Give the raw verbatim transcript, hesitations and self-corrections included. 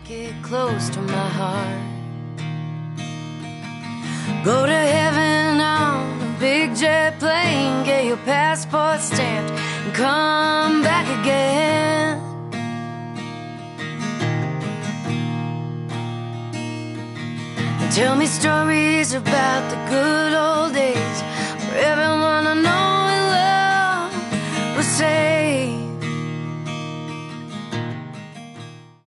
lock it close to my heart. Go to heaven on a big jet plane, get your passport stamped and come back again. And tell me stories about the good old days